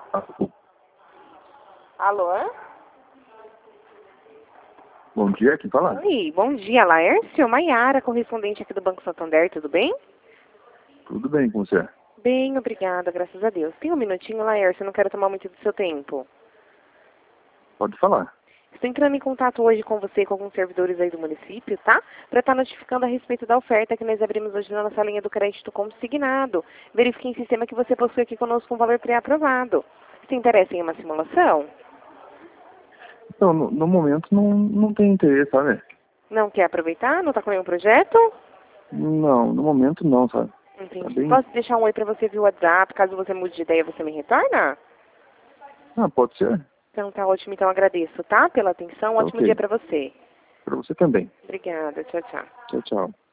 Alô? Bom dia, quem fala? Oi, bom dia, Laércio. Maiara, correspondente aqui do Banco Santander, tudo bem? Tudo bem com você? Bem, obrigada, graças a Deus. Tem um minutinho, Laércio, eu não quero tomar muito do seu tempo. Pode falar. Estou entrando em contato hoje com você, com alguns servidores aí do município, tá? Para estar notificando a respeito da oferta que nós abrimos hoje na nossa linha do crédito consignado. Verifique em sistema que você possui aqui conosco um valor pré-aprovado. Se interessa em uma simulação? Então, no momento não tem interesse, sabe? Não quer aproveitar? Não está com nenhum projeto? Não, no momento não, sabe? Tá Entendi. bem... Posso deixar um oi para você via WhatsApp? Caso você mude de ideia, você me retorna? Ah, pode ser? Então tá ótimo, então agradeço, tá? Pela atenção. Tá Ótimo dia ok. para você. Pra você também. Obrigada, tchau, tchau. Tchau, tchau.